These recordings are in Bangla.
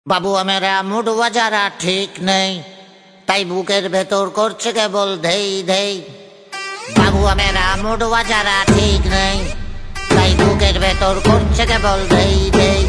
বাবু মেরা মুড বাজারা ঠিক নেই, তাই বুকের ভেতর করছে কেবল ধেই ধেই। বাবু মেরা মুড বাজারা ঠিক নেই, তাই বুকের ভেতর করছে কেবল ধেই ধেই।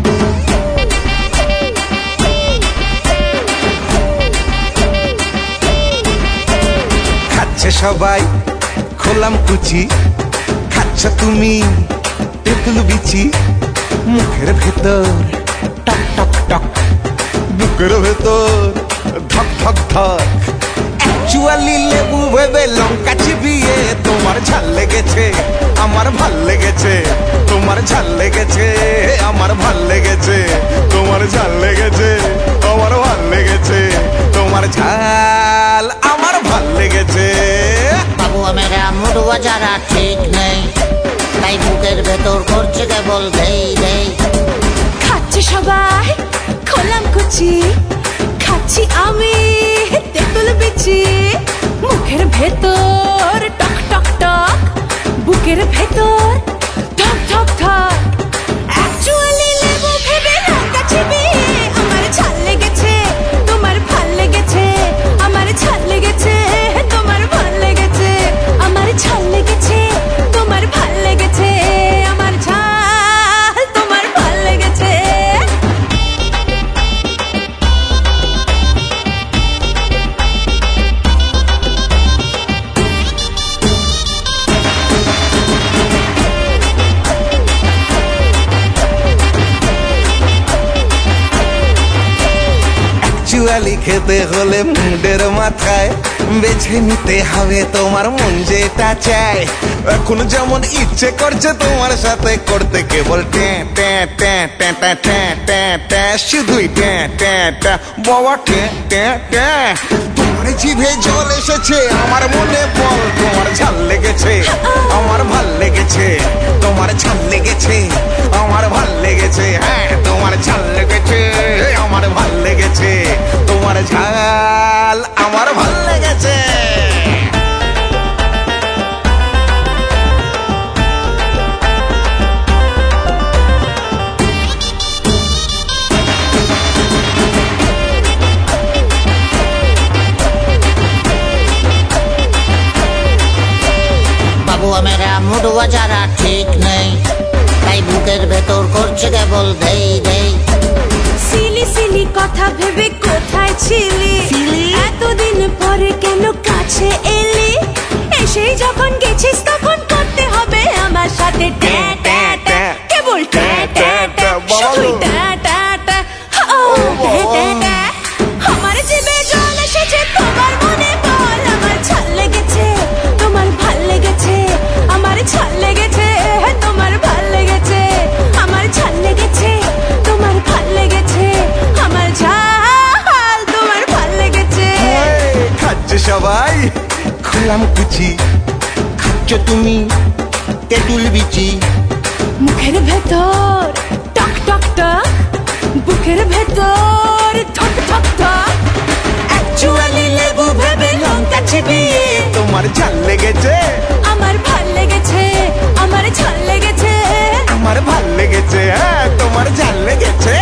খাচ্ছে সবাই খোলাম কুচি, খাচ্ছ তুমি তেঁতুল বিচি। মুখের ভেতর টক টক টক, বুকের ভেতর ধক ধক ধক। অ্যাকচুয়ালি লেবু ভেবে লঙ্কা চিবিয়ে তোমার ঝাল লেগেছে, আমার ভাল লেগেছে। তোমার ঝাল লেগেছে, আমার ভাল লেগেছে। তোমার ঝাল লেগেছে, আমার ভাল লেগেছে। তোমার ঝাল আমার ভাল লেগেছে। বাবু মেরা মুড বাজারা ঠিক নেই, তাই বুকের ভেতর করছে কেবল ধেই ধেই। খাচ্ছে সবাই খোলাম কুচি, খাচ্ছি আমি তেঁতুল বিচি। মুখের ভেতর টক টক টক, বুকের ভেতর ধক ধক ধক। অ্যাকচুয়ালি লেবু ভেবে লঙ্কা চিবিয়ে আমার ঝাল লেগেছে, তোমার ভাল লেগেছে। আমার ঝাল লেগেছে, তোমার ভাল লেগেছে। আমার ঝাল লেগেছে, তোমার ভাল লেগেছে। আমার ঝাল তোমার ভাল লেগেছে। অ্যাকচুয়ালি খেতে হলে মুডের মাথায় বেছে নিতে হবে তোমার মন যেটা চায়। এখন যেমন ইচ্ছে করছে তোমার সাথে করতে কেবল ট্যাঁ ট্যাঁ ট্যাঁ ট্যাঁ ট্যাঁ ট্যাঁ ট্যাঁ ট্যাঁ, শুধুই ট্যাঁ ট্যাঁ ট্যাঁ বাবা ট্যাঁ ট্যাঁ ট্যাঁ। তোমার জিভে জল এসেছে, আমার মনে বল। তোমার ঝাল লেগেছে, আমার ভাল লেগেছে। তোমার ঝাল লেগেছে, আমার ভাল লেগেছে। হ্যাঁ, তোমার ঝাল লেগেছে, আমার ভাল লেগেছে। তোমার ঝাল আমার ভাল লেগেছে। বাবু মেরা মুড বাজারা ঠিক নেই, তাই বুকের ভেতর করছে কেবল ধেই ধেই। সিলি সিলি কথা ভেবে কোথায় ছিলি? এতদিন পরে কেন কাছে এলি? এসেই যখন গেছিস তখন করতে হবে আমার সাথে ট্যাঁ ট্যাঁ ট্যাঁ, কেবল ট্যাঁ ট্যাঁ ট্যাঁ, শুধুই ট্যাঁ ট্যাঁ ট্যাঁ। ও ট্যাঁ ট্যাঁ ট্যাঁ। আমার জিভে জল এসেছে, তোমার মনে বল। আমার ঝাল লেগেছে, তোমার ভাল লেগেছে। আমার ঝাল লেগেছে, তোমার ভাল লেগেছে। আমার ঝাল লেগেছে, তোমার ভাল লেগেছে। আমার ঝাল তোমার ভাল লেগেছে। খাচ্ছে সবাই খোলাম কুচি, খাচ্ছ তুমি তেঁতুল বিচি। মুখের ভেতর টক টক টক, বুকের ভেতর ধক ধক ধক। অ্যাকচুয়ালি লেবু ভেবে লঙ্কা চিবিয়ে তোমার ঝাল লেগেছে, আমার ভাল লেগেছে। আমার ঝাল লেগেছে, আমার ভাল লেগেছে। হ্যাঁ, তোমার ঝাল লেগেছে।